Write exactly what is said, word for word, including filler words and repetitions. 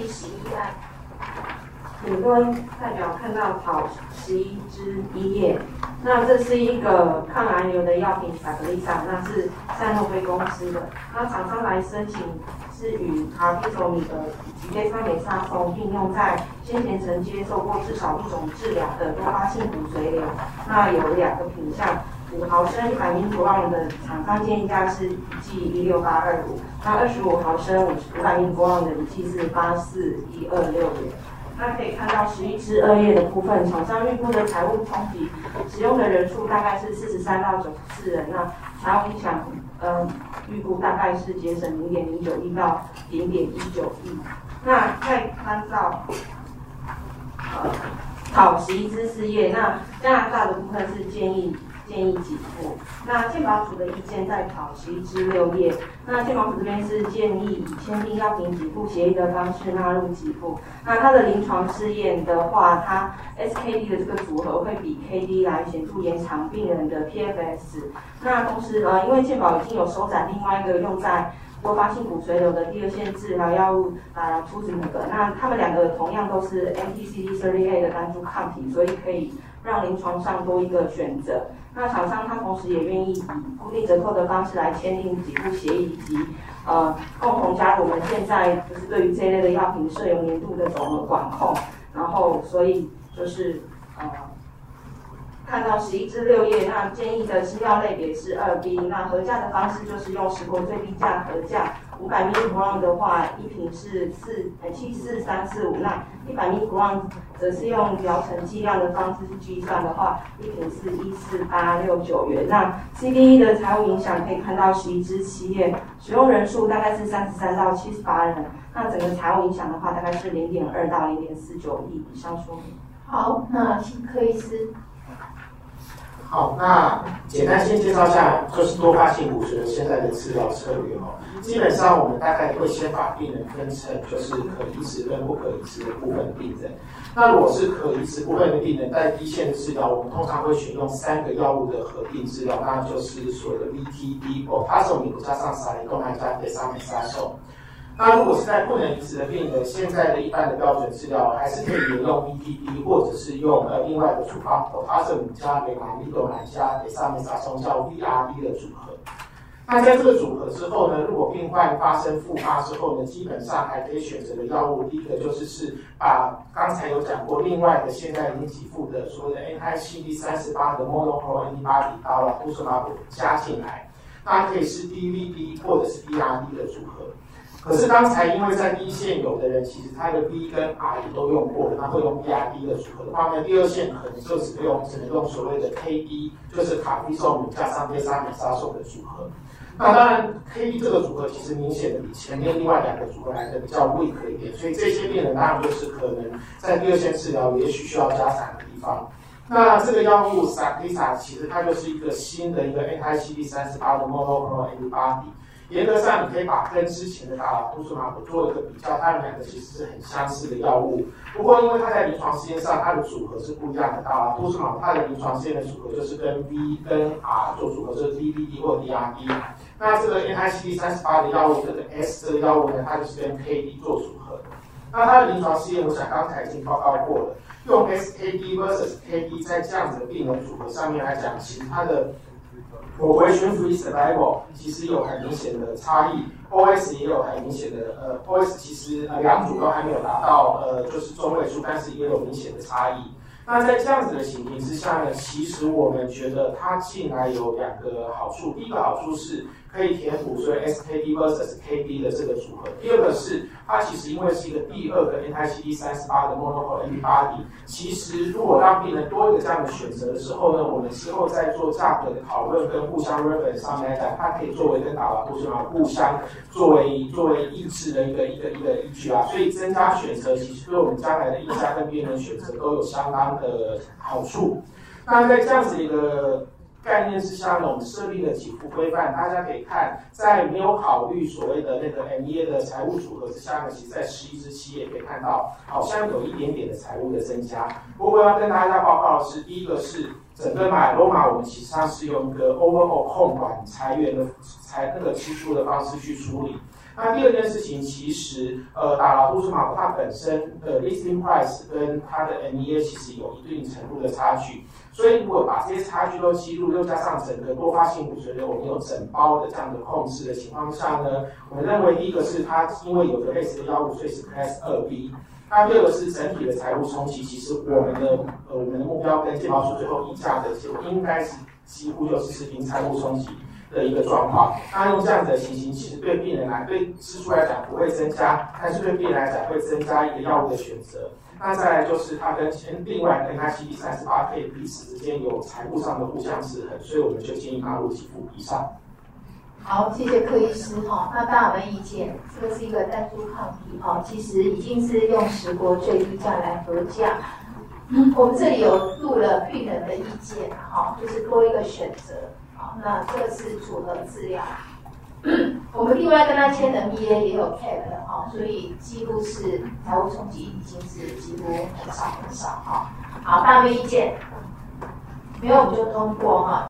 第十一案。顶端代表看到草十一支一页，那这是一个抗癌瘤的药品法格丽莎，那是赛诺菲公司的。那厂商来申请是与卡必索米的以及贝沙美沙松并用在先前曾接受过至少一种治疗的多发性骨髓瘤。那有两个品项，五毫升一百明普朗的厂商建议价是一剂一六八二五，那二十五毫升五百明普朗的一剂是八四一二六元。那可以看到十一支二页的部分，厂商预估的财务冲击，使用的人数大概是四十三到九十四人，那财务影响，呃，预估大概是节省零点零九亿到零点一九亿。那再看到，呃，好十一支四页，那加拿大的部分是建议。建议给付。那健保署的意见在考十一至六页。那健保署这边是建议以签订药品给付协议的方式纳入给付。那它的临床试验的话，它 S K D 的这个组合会比 K D 来显著延长病人的 P F S。那同时呃，因为健保已经有收载另外一个用在多发性骨髓瘤的第二线治疗药物啊，出子那个，那他们两个同样都是 M T C D 三十八的单株抗体，所以可以让临床上多一个选择。那厂商他同时也愿意以固定折扣的方式来签订给付协议，以及呃共同加入我们现在就是对于这一类的药品设有年度的总额管控，然后所以就是呃。看到十一至六页，那建议的是药类别是二 B， 那核价的方式就是用十国最低价核价，五百 milligram 的话，一瓶是四呃七四三四五，那一百 milligram 则是用疗程剂量的方式去计算的话，一瓶是一四八六九元。那 C D E 的财务影响可以看到十一至七页，使用人数大概是三十三到七十八人，那整个财务影响的话大概是零点二到零点四九亿。以上说明。 好，那请柯医师。 好，那简单先介绍一下，就是多发性骨髓现在的治疗策略哦。基本上我们大概会先把病人分成就是可移植跟不可移植的部分病人。那如果是可移植部分的病人，在第一线治疗，我们通常会选用三个药物的合并治疗，那就是所谓的 V T D， 哦，他手米加上沙利动还加德沙美沙松。那如果是在不能移植的病人，现在的一般的标准治疗还是可以沿用 V T D， 或者是用呃另外的处方 potassium 加雷马利多兰加德沙美沙松叫 V R D 的组合。那在这个组合之后呢，如果病患发生复发之后呢，基本上还可以选择的药物，第一个就是是把刚才有讲过另外的现在已经给付的所谓的 N I C D 三十八的 monoclonal antibody 到了布什马普加进来，那可以是 D V D 或者是 B R D 的组合。可是刚才因为在第一线有的人其实他的 B 跟 R 也都用过了，那会用 B R D 的组合的话呢，第二线可能就只用只能用所谓的 K D， 就是卡必索姆加上贝沙美沙索的组合。那当然 K D 这个组合其实明显的比前面另外两个组合来的比较 weak 一点，所以这些病人当然就是可能在第二线治疗也许需要加强的地方。那这个药物 Sarclisa 其实它就是一个新的一个 N I C D 三十八的 monoclonal antibody。严格上，你可以把跟之前的达拉布苏马普做一个比较，它们两个其实是很相似的药物。不过，因为它在临床试验上，它的组合是不一样的。达拉布苏马普它的临床试验的组合就是跟 V 跟 R 做组合，就是 D V D 或 D R D。那这个 N I C D 三十八的药物，这个 S 这个药物呢，它就是跟 K D 做组合。那它的临床试验，我想刚才已经报告过了，用 S K D versus K D 在这样子的病人组合上面来讲，其实它的progression free survival 其实有很明显的差异 ，O S 也有很明显的呃 ，O S 其实呃两组都还没有达到呃就是中位数，但是也有明显的差异。那在这样子的情形之下呢，其实我们觉得它进来有两个好处，第一个好处是可以填补所谓 S K D versus K D 的这个组合，第二个是它其实因为是一个第二个 N I C D 三十八的 monoclonal antibody， 其实如果让病人多一个这样的选择的时候呢，我们之后在做价格的讨论跟互相 reference 上面来讲，它可以作为跟达拉布什马互相作为作为抑制的一个一个一个依据啊，所以增加选择其实对我们将来的议价跟病人选择都有相当的好处。那在这样子一个概念之下呢，我们设立了几幅规范，大家可以看，在没有考虑所谓的那个 M E A 的财务组合之下呢，其实在十一至七页可以看到，好像有一点点的财务的增加。不过要跟大家报告的是，第一个是整个买罗马，我们其实上是用一个 overall 控管裁员的裁那个支出的方式去处理。 那第二件事情，其实呃打老图马它本身的 listing price 跟它的 M E A 其实有一定程度的差距，所以如果把这些差距都记录，又加上整个多发性骨髓瘤我们有整包的这样的控制的情况下呢，我们认为第一个是它因为有个类似的药物，所以是 Class 二 B。那第二个是整体的财务冲击，其实我们的呃我们的目标跟健保署最后议价的结果应该是几乎就是持平财务冲击的一个状况。那用这样子的情形，其实对病人来对支出来讲不会增加，但是对病人来讲会增加一个药物的选择。那再来就是它跟另外跟它 C D 三十八可以彼此之间有财务上的互相制衡，所以我们就建议纳入给付以上。 好，谢谢柯医师哈。那大家有没有意见？这个是一个单株抗体哈，其实已经是用十国最低价来核价。嗯，我们这里有录了病人的意见哈，就是多一个选择。好，那这个是组合治疗。我们另外跟他签的 M E A 也有 cap 的哈，所以几乎是财务冲击已经是几乎很少很少哈。好，大家有没有意见？没有我们就通过哈。